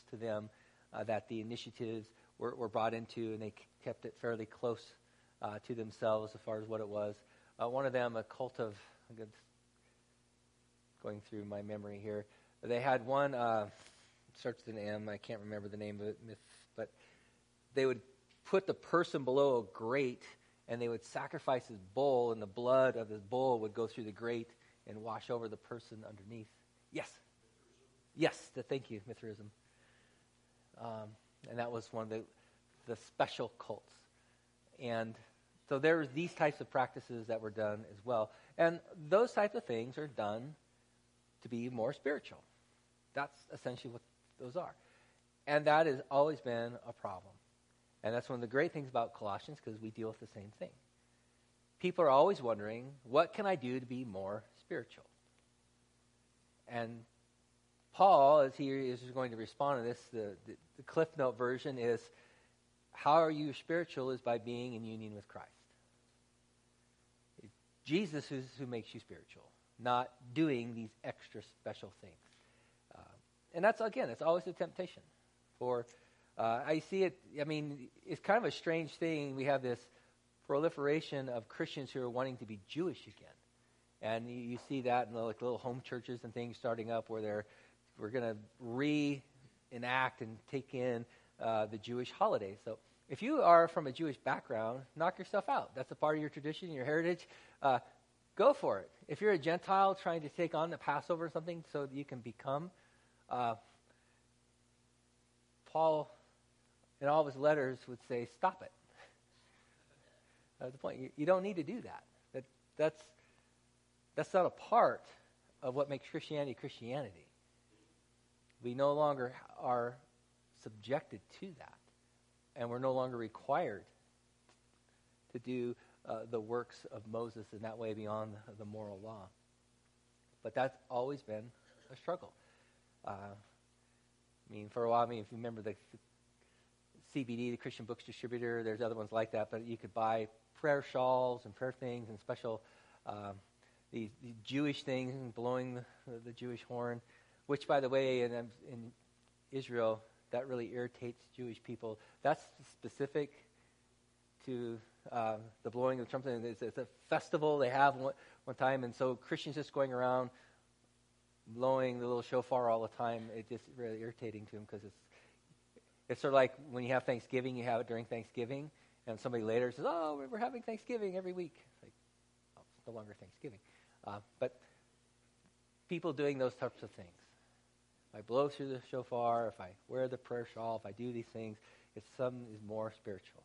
to them that the initiatives were brought into, and they kept it fairly close to themselves as far as what it was. One of them, a cult of, going through my memory here, they had one, starts with an M, I can't remember the name of it, but they would put the person below a grate, and they would sacrifice his bull, and the blood of his bull would go through the grate and wash over the person underneath. Yes. Yes, thank you, Mithraism. And that was one of the special cults. And so there was these types of practices that were done as well. And those types of things are done to be more spiritual. That's essentially what those are. And that has always been a problem. And that's one of the great things about Colossians, because we deal with the same thing. People are always wondering, what can I do to be more spiritual? And Paul, as he is going to respond to this, the Cliff Note version is, how are you spiritual is by being in union with Christ. Jesus is who makes you spiritual, not doing these extra special things. And that's, again, it's always a temptation. I see it, it's kind of a strange thing. We have this proliferation of Christians who are wanting to be Jewish again. And you see that in the little home churches and things starting up where we're going to reenact and take in the Jewish holidays. So if you are from a Jewish background, knock yourself out. That's a part of your tradition, your heritage. Go for it. If you're a Gentile trying to take on the Passover or something so that you can become, Paul, in all of his letters, would say, stop it. That's the point. You don't need to do that. That's not a part of what makes Christianity Christianity. We no longer are subjected to that. And we're no longer required to do the works of Moses in that way beyond the moral law. But that's always been a struggle. For a while, if you remember the CBD, the Christian Books Distributor, there's other ones like that, but you could buy prayer shawls and prayer things and special these Jewish things, blowing the Jewish horn, which, by the way, in Israel, that really irritates Jewish people. That's specific to the blowing of the trumpet. It's a festival they have one time, and so Christians just going around blowing the little shofar all the time, it's just really irritating to them, because it's sort of like when you have Thanksgiving, you have it during Thanksgiving, and somebody later says, oh, we're having Thanksgiving every week. It's like, oh, it's no longer Thanksgiving. But people doing those types of things. If I blow through the shofar, if I wear the prayer shawl, if I do these things, it's something is more spiritual.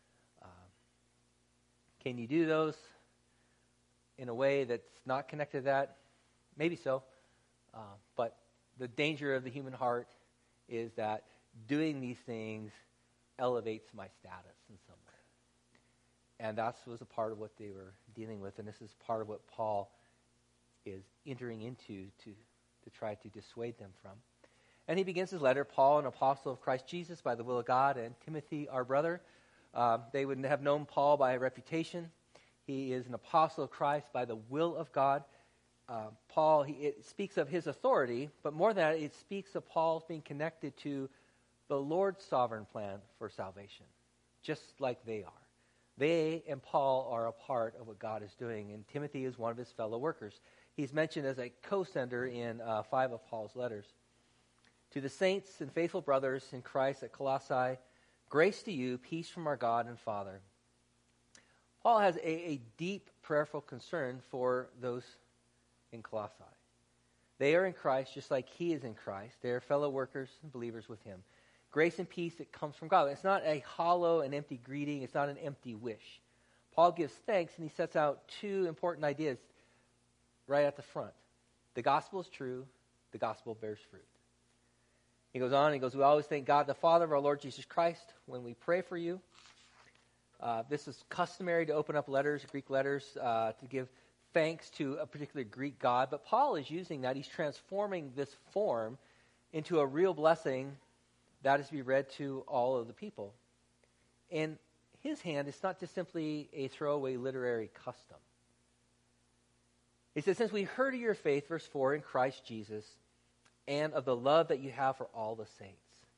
Can you do those in a way that's not connected to that? Maybe so. But the danger of the human heart is that doing these things elevates my status in some way. And that was a part of what they were dealing with, and this is part of what Paul is entering into to try to dissuade them from. And he begins his letter, Paul, an apostle of Christ Jesus by the will of God, and Timothy, our brother. They would have known Paul by reputation. He is an apostle of Christ by the will of God. Paul, it speaks of his authority, but more than that, it speaks of Paul being connected to the Lord's sovereign plan for salvation, just like they are. They and Paul are a part of what God is doing, and Timothy is one of his fellow workers. He's mentioned as a co-sender in 5 of Paul's letters. To the saints and faithful brothers in Christ at Colossae, grace to you, peace from our God and Father. Paul has a deep prayerful concern for those in Colossae. They are in Christ just like he is in Christ. They are fellow workers and believers with him. Grace and peace that comes from God. It's not a hollow and empty greeting. It's not an empty wish. Paul gives thanks, and he sets out 2 important ideas right at the front. The gospel is true. The gospel bears fruit. He goes on, we always thank God, the Father of our Lord Jesus Christ, when we pray for you. This is customary to open up letters, Greek letters, to give thanks to a particular Greek god. But Paul is using that. He's transforming this form into a real blessing that is to be read to all of the people. In his hand, it's not just simply a throwaway literary custom. He says, since we heard of your faith, verse 4, in Christ Jesus, and of the love that you have for all the saints.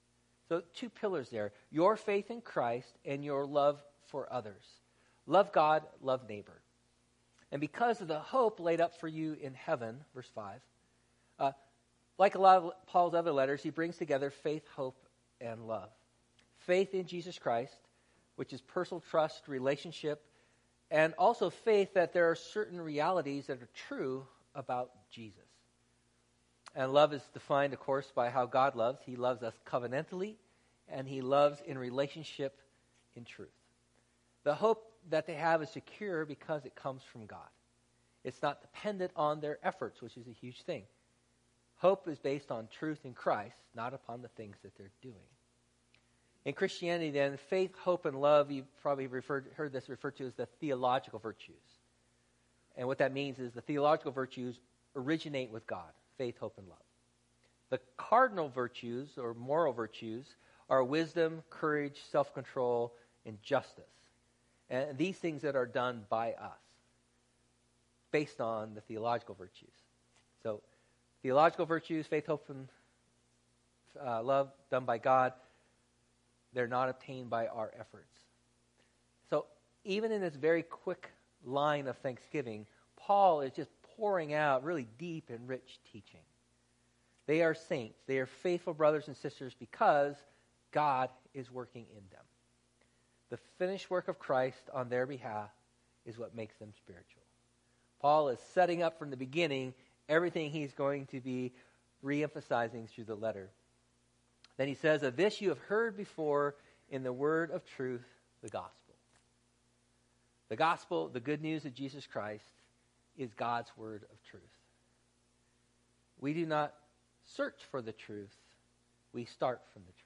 So 2 pillars there, your faith in Christ and your love for others. Love God, love neighbor. And because of the hope laid up for you in heaven, verse 5, like a lot of Paul's other letters, he brings together faith, hope, and love. Faith in Jesus Christ, which is personal trust, relationship, and also faith that there are certain realities that are true about Jesus. And love is defined, of course, by how God loves. He loves us covenantally, and he loves in relationship in truth. The hope that they have is secure because it comes from God. It's not dependent on their efforts, which is a huge thing. Hope is based on truth in Christ, not upon the things that they're doing. In Christianity, then, faith, hope, and love, you've probably heard this referred to as the theological virtues. And what that means is the theological virtues originate with God, faith, hope, and love. The cardinal virtues, or moral virtues, are wisdom, courage, self-control, and justice. And these things that are done by us, based on the theological virtues. So, theological virtues, faith, hope, and love, done by God, they're not obtained by our efforts. So even in this very quick line of thanksgiving, Paul is just pouring out really deep and rich teaching. They are saints. They are faithful brothers and sisters because God is working in them. The finished work of Christ on their behalf is what makes them spiritual. Paul is setting up from the beginning everything he's going to be re-emphasizing through the letter. Then he says, of this you have heard before in the word of truth, the gospel. The gospel, the good news of Jesus Christ, is God's word of truth. We do not search for the truth. We start from the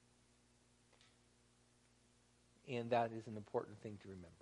truth. And that is an important thing to remember.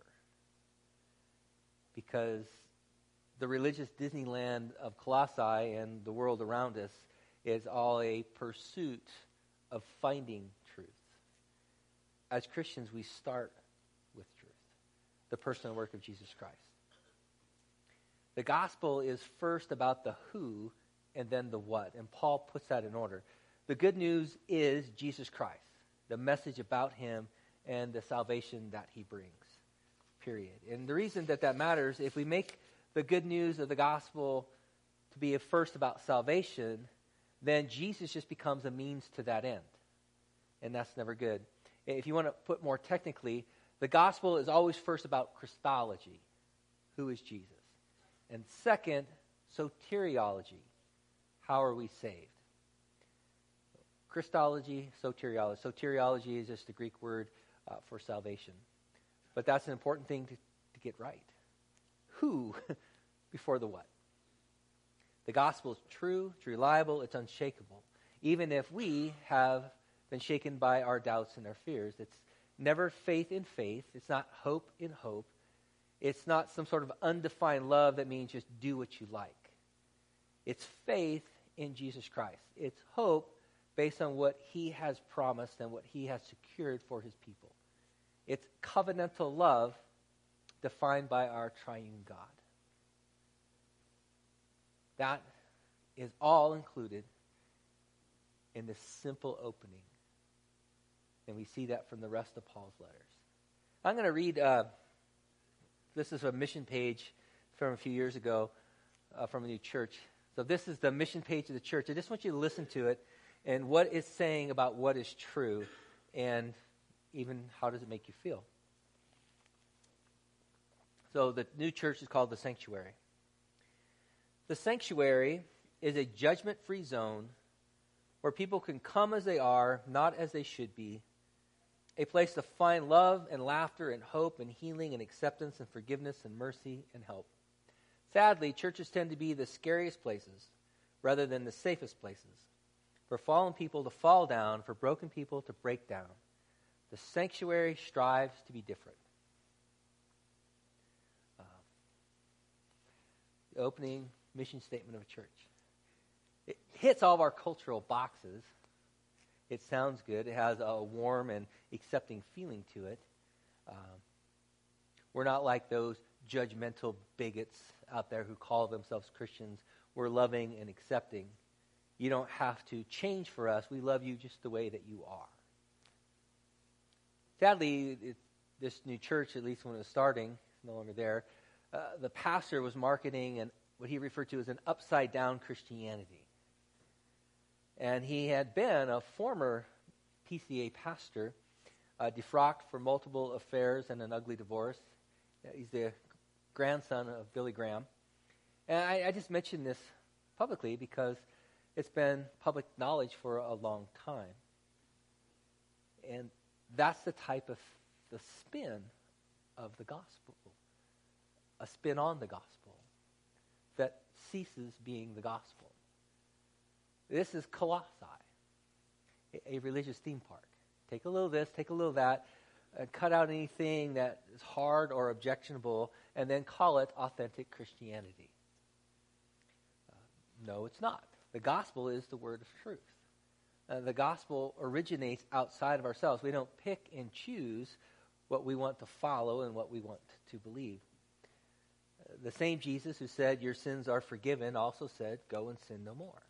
Because the religious Disneyland of Colossae and the world around us is all a pursuit of finding truth. As Christians, we start with truth, the person and work of Jesus Christ. The gospel is first about the who and then the what, and Paul puts that in order. The good news is Jesus Christ, the message about him and the salvation that he brings, period. And the reason that matters, if we make the good news of the gospel to be first about salvation, then Jesus just becomes a means to that end. And that's never good. If you want to put more technically, the gospel is always first about Christology. Who is Jesus? And second, soteriology. How are we saved? Christology, soteriology. Soteriology is just the Greek word for salvation. But that's an important thing to get right. Who before the what? The gospel is true, it's reliable, it's unshakable. Even if we have been shaken by our doubts and our fears, it's never faith in faith. It's not hope in hope. It's not some sort of undefined love that means just do what you like. It's faith in Jesus Christ. It's hope based on what he has promised and what he has secured for his people. It's covenantal love defined by our triune God. That is all included in this simple opening. And we see that from the rest of Paul's letters. I'm going to read, this is a mission page from a few years ago from a new church. So this is the mission page of the church. I just want you to listen to it and what it's saying about what is true and even how does it make you feel. So the new church is called the Sanctuary. The Sanctuary is a judgment-free zone where people can come as they are, not as they should be. A place to find love and laughter and hope and healing and acceptance and forgiveness and mercy and help. Sadly, churches tend to be the scariest places rather than the safest places. For fallen people to fall down, for broken people to break down. The Sanctuary strives to be different. The opening mission statement of a church. It hits all of our cultural boxes. It sounds good. It has a warm and accepting feeling to it. We're not like those judgmental bigots out there who call themselves Christians. We're loving and accepting. You don't have to change for us. We love you just the way that you are. Sadly, this new church, at least when it was starting, is no longer there. The pastor was marketing what he referred to as an upside-down Christianity. And he had been a former PCA pastor, defrocked for multiple affairs and an ugly divorce. He's the grandson of Billy Graham. And I just mention this publicly because it's been public knowledge for a long time. And that's the type of the spin of the gospel, a spin on the gospel that ceases being the gospel. This is Colossae, a religious theme park. Take a little of this, take a little of that, cut out anything that is hard or objectionable, and then call it authentic Christianity. No, it's not. The gospel is the word of truth. The gospel originates outside of ourselves. We don't pick and choose what we want to follow and what we want to believe. The same Jesus who said, "Your sins are forgiven," also said, "Go and sin no more."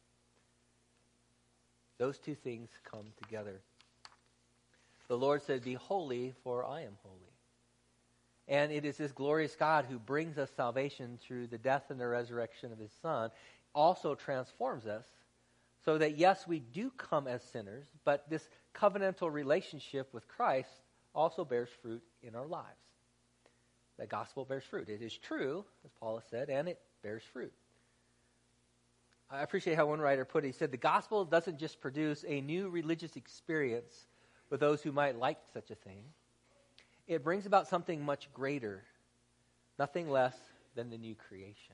Those two things come together. The Lord said, "Be holy, for I am holy." And it is this glorious God who brings us salvation through the death and the resurrection of his Son, also transforms us so that, yes, we do come as sinners, but this covenantal relationship with Christ also bears fruit in our lives. The gospel bears fruit. It is true, as Paul has said, and it bears fruit. I appreciate how one writer put it. He said, the gospel doesn't just produce a new religious experience with those who might like such a thing. It brings about something much greater, nothing less than the new creation.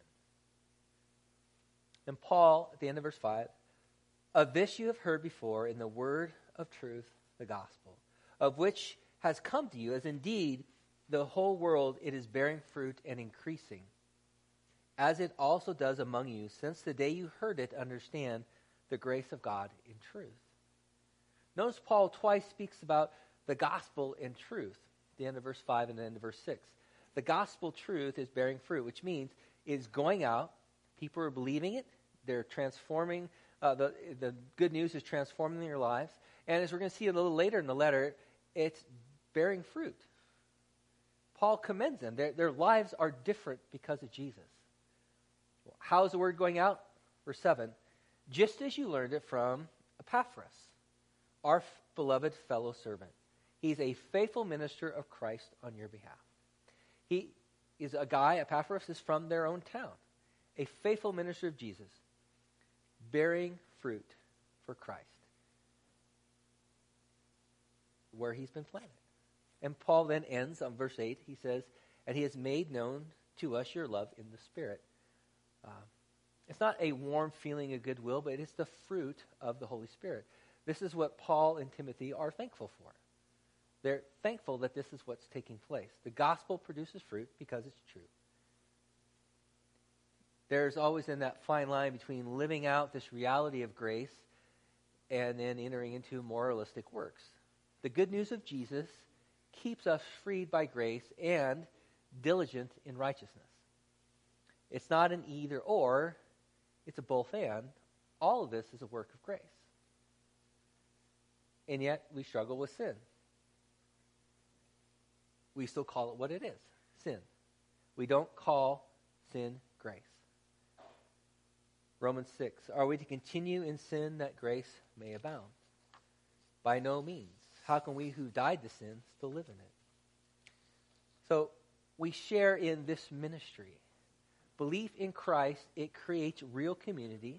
And Paul, at the end of verse 5, "Of this you have heard before in the word of truth, the gospel, of which has come to you, as indeed the whole world it is bearing fruit and increasing, as it also does among you, since the day you heard it, understand the grace of God in truth." Notice Paul twice speaks about the gospel in truth, the end of verse 5 and the end of verse 6. The gospel truth is bearing fruit, which means it's going out, people are believing it, they're transforming, the good news is transforming their lives, and as we're going to see a little later in the letter, it's bearing fruit. Paul commends them. Their lives are different because of Jesus. How is the word going out? Verse 7, "Just as you learned it from Epaphras, our beloved fellow servant. He's a faithful minister of Christ on your behalf." He is a guy, Epaphras is from their own town, a faithful minister of Jesus, bearing fruit for Christ, where he's been planted. And Paul then ends on verse 8. He says, "And he has made known to us your love in the Spirit." It's not a warm feeling of goodwill, but it's the fruit of the Holy Spirit. This is what Paul and Timothy are thankful for. They're thankful that this is what's taking place. The gospel produces fruit because it's true. There's always in that fine line between living out this reality of grace and then entering into moralistic works. The good news of Jesus keeps us freed by grace and diligent in righteousness. It's not an either or, it's a both and. All of this is a work of grace. And yet we struggle with sin. We still call it what it is, sin. We don't call sin grace. Romans 6, "Are we to continue in sin that grace may abound? By no means. How can we who died to sin still live in it?" So we share in this ministry. Belief in Christ, it creates real community,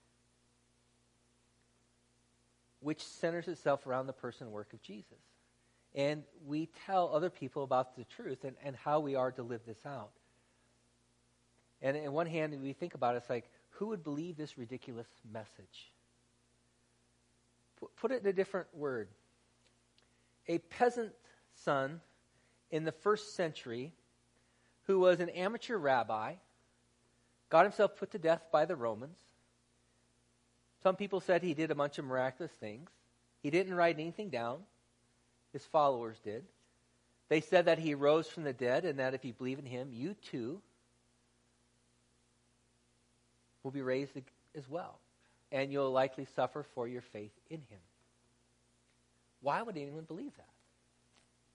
which centers itself around the person and work of Jesus. And we tell other people about the truth and how we are to live this out. And on one hand, we think about it, it's like, who would believe this ridiculous message? Put it in a different word. A peasant son in the first century who was an amateur rabbi got himself put to death by the Romans. Some people said he did a bunch of miraculous things. He didn't write anything down. His followers did. They said that he rose from the dead and that if you believe in him, you too will be raised as well. And you'll likely suffer for your faith in him. Why would anyone believe that?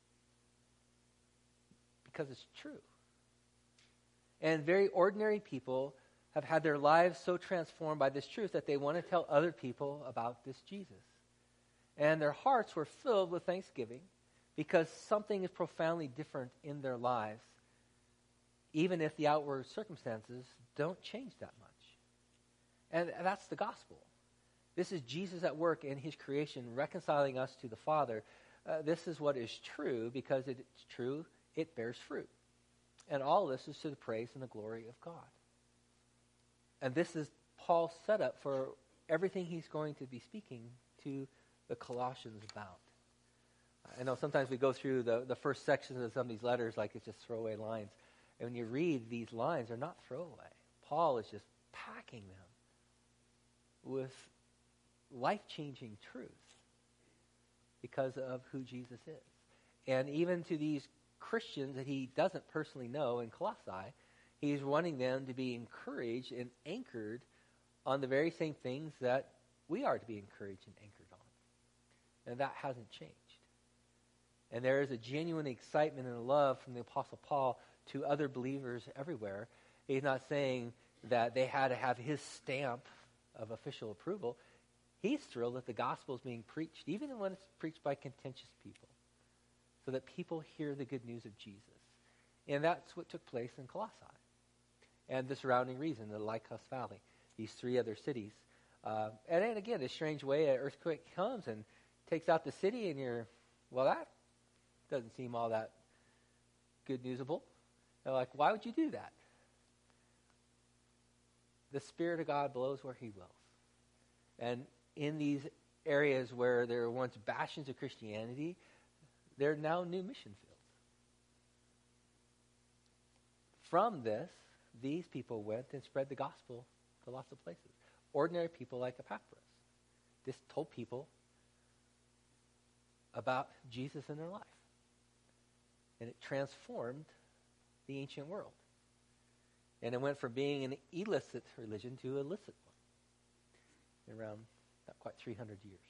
because it's true. And very ordinary people have had their lives so transformed by this truth that they want to tell other people about this Jesus. And their hearts were filled with thanksgiving because something is profoundly different in their lives, even if the outward circumstances don't change that much. And that's the gospel. This is Jesus at work in his creation, reconciling us to the Father. This is what is true. Because it's true, it bears fruit. And all this is to the praise and the glory of God. And this is Paul's setup for everything he's going to be speaking to the Colossians about. I know sometimes we go through the first sections of some of these letters like it's just throwaway lines. And when you read these lines, they're not throwaway. Paul is just packing them with life-changing truth because of who Jesus is. And even to these Christians that he doesn't personally know in Colossae, he's wanting them to be encouraged and anchored on the very same things that we are to be encouraged and anchored on. And that hasn't changed. And there is a genuine excitement and a love from the Apostle Paul to other believers everywhere. He's not saying that they had to have his stamp of official approval. He's thrilled that the gospel is being preached, even when it's preached by contentious people, so that people hear the good news of Jesus. And that's what took place in Colossae and the surrounding region, the Lycus Valley, these three other cities. And then again, a strange way, an earthquake comes and takes out the city, and that doesn't seem all that good newsable. They're like, why would you do that? The Spirit of God blows where he wills. And in these areas where there were once bastions of Christianity, there are now new mission fields. From this, these people went and spread the gospel to lots of places. Ordinary people like Epaphras just told people about Jesus in their life. And it transformed the ancient world. And it went from being an illicit religion to a licit one in around not quite 300 years.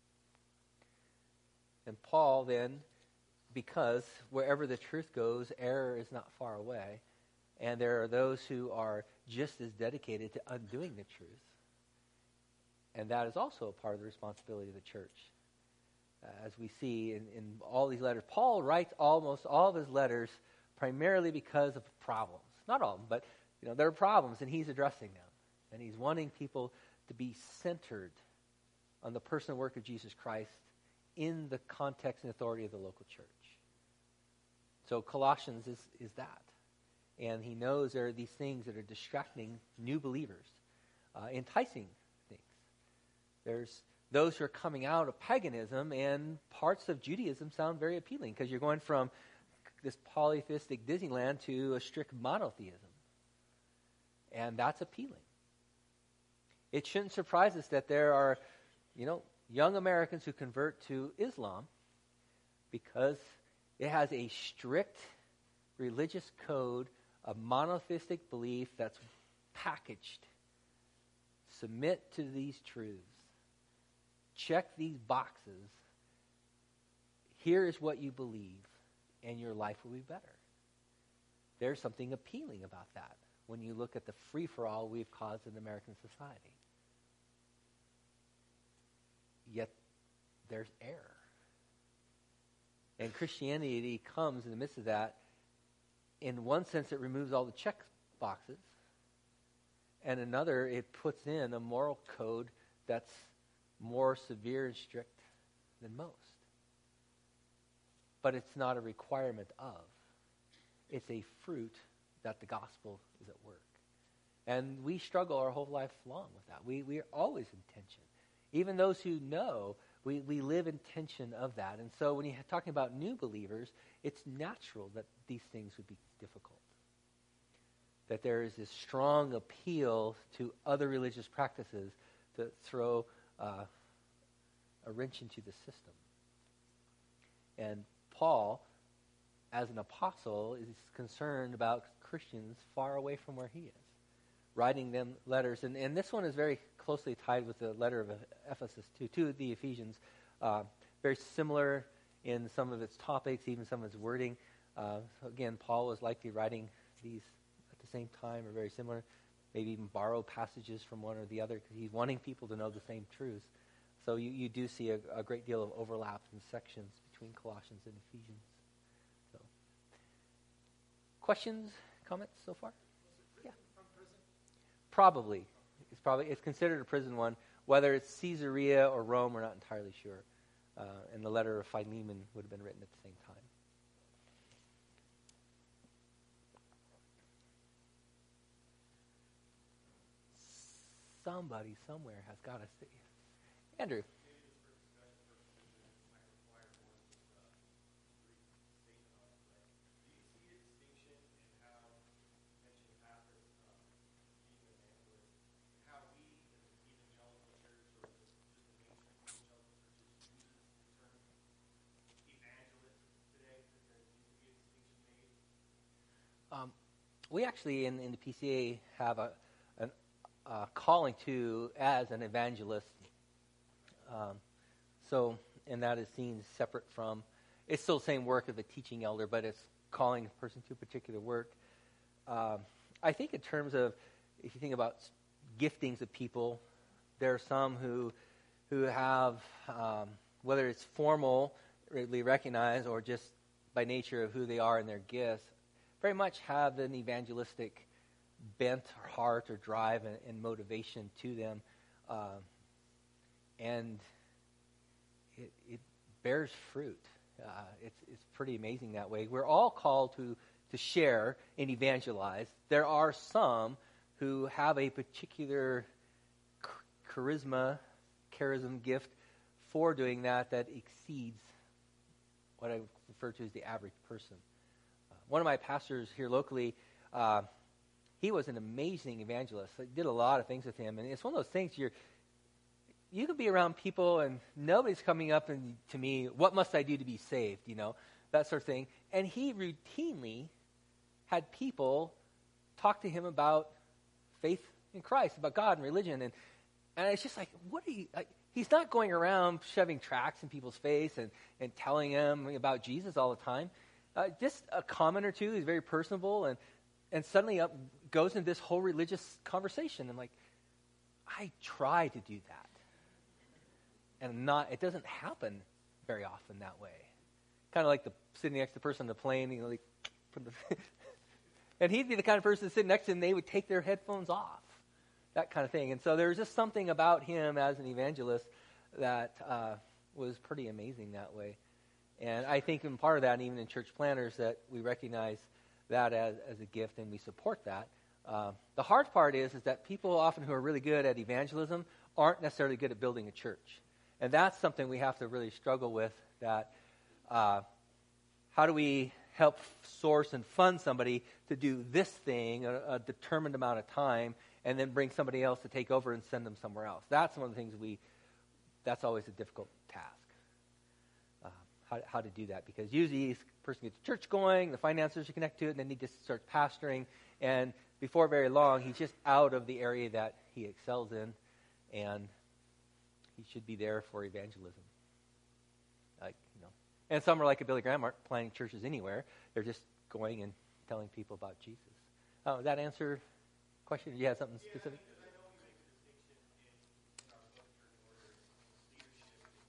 And Paul then, because wherever the truth goes, error is not far away, and there are those who are just as dedicated to undoing the truth. And that is also a part of the responsibility of the church. As we see in all these letters, Paul writes almost all of his letters primarily because of problems. Not all of them, but there are problems, and he's addressing them. And he's wanting people to be centered on the person and work of Jesus Christ in the context and authority of the local church. So Colossians is that. And he knows there are these things that are distracting new believers, enticing things. There's those who are coming out of paganism, and parts of Judaism sound very appealing because you're going from this polytheistic Disneyland to a strict monotheism. And that's appealing. It shouldn't surprise us that there are, young Americans who convert to Islam because it has a strict religious code of monotheistic belief that's packaged. Submit to these truths. Check these boxes. Here is what you believe, and your life will be better. There's something appealing about that when you look at the free-for-all we've caused in American society. Yet there's error. And Christianity comes in the midst of that. In one sense, it removes all the check boxes. And another, it puts in a moral code that's more severe and strict than most. But it's not a requirement of. It's a fruit that the gospel is at work. And we struggle our whole life long with that. We are always in tension. Even those who know, we live in tension of that. And so when you're talking about new believers, it's natural that these things would be difficult. That there is this strong appeal to other religious practices to throw a wrench into the system. And Paul, as an apostle, is concerned about Christians far away from where he is, writing them letters. And this one is very closely tied with the letter of Ephesus to the Ephesians. Very similar in some of its topics, even some of its wording. So again, Paul was likely writing these at the same time or very similar, maybe even borrow passages from one or the other because he's wanting people to know the same truths. So you do see a great deal of overlap in sections between Colossians and Ephesians. So, questions, comments so far? Yeah. From prison? Probably. It's considered a prison one. Whether it's Caesarea or Rome, we're not entirely sure. And the letter of Philemon would have been written at the same time. Somebody somewhere has got to say. Andrew. We actually, in the PCA, have a calling to as an evangelist. And that is seen separate from, it's still the same work of a teaching elder, but it's calling a person to a particular work. I think in terms of, if you think about giftings of people, there are some who have, whether it's formally recognized or just by nature of who they are and their gifts, very much have an evangelistic bent or heart or drive and motivation to them. And it bears fruit. It's pretty amazing that way. We're all called to share and evangelize. There are some who have a particular charism gift for doing that exceeds what I refer to as the average person. One of my pastors here locally, he was an amazing evangelist. I did a lot of things with him. And it's one of those things you can be around people and nobody's coming up to me, what must I do to be saved, that sort of thing. And he routinely had people talk to him about faith in Christ, about God and religion. And it's just like, what are you, like, he's not going around shoving tracts in people's face and telling them about Jesus all the time. Just a comment or two. He's very personable and suddenly goes into this whole religious conversation. I'm like, I try to do that. And it doesn't happen very often that way. Kind of like sitting next to the person on the plane, and he'd be the kind of person sitting next to him, they would take their headphones off. That kind of thing. And so there's just something about him as an evangelist that was pretty amazing that way. And I think in part of that, even in church planners, that we recognize that as a gift and we support that. The hard part is that people often who are really good at evangelism aren't necessarily good at building a church. And that's something we have to really struggle with, that how do we help source and fund somebody to do this thing a determined amount of time and then bring somebody else to take over and send them somewhere else. That's one of the things that's always a difficult task. How to do that, because usually this person gets the church going, the finances are connected to it, and then he just starts pastoring, and before very long, he's just out of the area that he excels in, and he should be there for evangelism. And some are like a Billy Graham, aren't planting churches anywhere. They're just going and telling people about Jesus. Does that answer the question? Do you have something specific? I know we make a distinction in our book church orders, leadership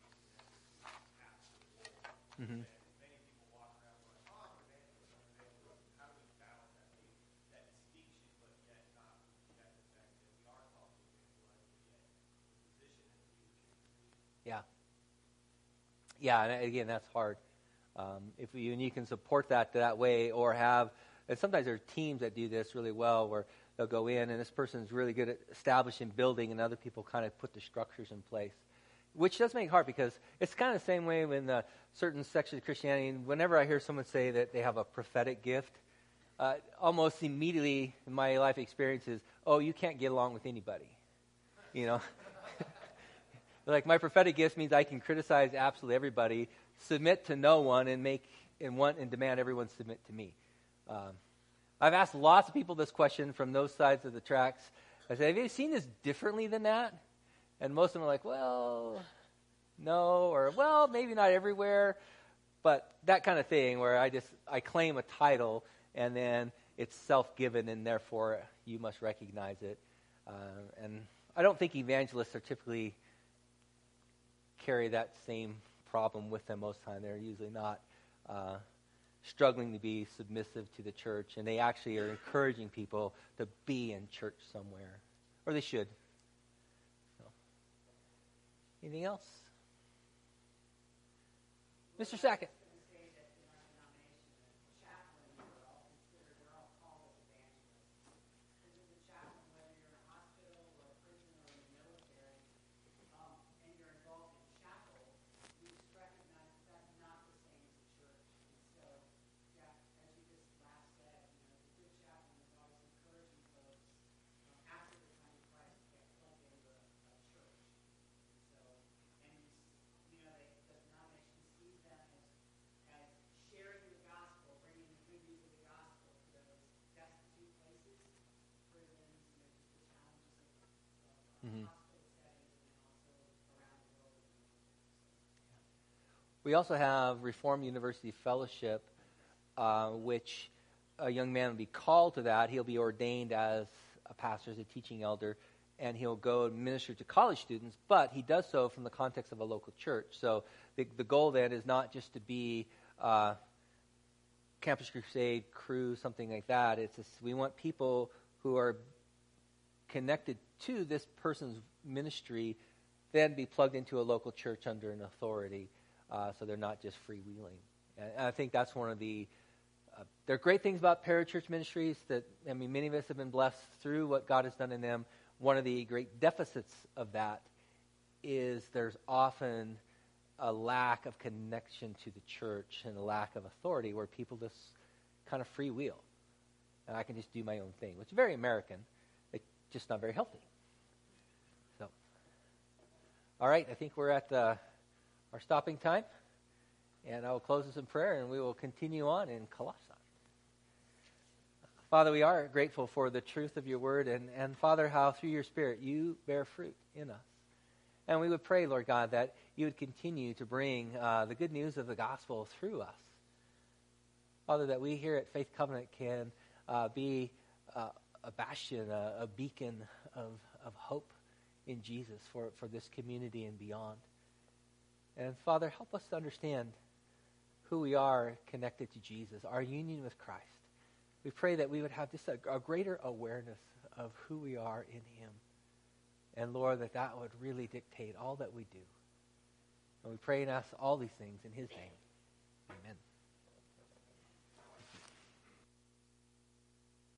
and Mm-hmm. many people walk around going, I'm evangelist. How do we balance that distinction, but yet not reject the fact that we are called to evangelize, but yet the position is leadership. Yeah. Yeah, and again, that's hard. If you can support that way, or have, and sometimes there are teams that do this really well, where they'll go in and this person's really good at establishing building, and other people kind of put the structures in place, which does make it hard, because it's kind of the same way in certain sections of Christianity. Whenever I hear someone say that they have a prophetic gift, almost immediately in my life experiences, you can't get along with anybody, Like, my prophetic gift means I can criticize absolutely everybody, submit to no one, and want and demand everyone submit to me. I've asked lots of people this question from those sides of the tracks. I said, have you seen this differently than that? And most of them are like, well, no, or well, maybe not everywhere. But that kind of thing where I claim a title and then it's self-given and therefore you must recognize it. And I don't think evangelists are typically carry that same problem with them most of the time. They're usually not struggling to be submissive to the church, and they actually are encouraging people to be in church somewhere, or they should. So, anything else? Mr. Sackett. Mm-hmm. We also have Reformed University Fellowship, which a young man will be called to that. He'll be ordained as a pastor, as a teaching elder, and he'll go and minister to college students, but he does so from the context of a local church. So the goal then is not just to be Campus Crusade, Cru, something like that. We want people who are connected to this person's ministry then be plugged into a local church under an authority, so they're not just freewheeling. And I think that's one of the there are great things about parachurch ministries that, many of us have been blessed through what God has done in them. One of the great deficits of that is there's often a lack of connection to the church and a lack of authority where people just kind of freewheel. And I can just do my own thing, which is very American. It's just not very healthy. So, all right, I think we're at our stopping time. And I will close this in prayer, and we will continue on in Colossae. Father, we are grateful for the truth of your word, and Father, how through your Spirit you bear fruit in us. And we would pray, Lord God, that you would continue to bring the good news of the gospel through us. Father, that we here at Faith Covenant can be a bastion, a beacon of hope in Jesus for this community and beyond. And Father, help us to understand who we are connected to Jesus, our union with Christ. We pray that we would have just a greater awareness of who we are in him. And Lord, that would really dictate all that we do. And we pray and ask all these things in his name.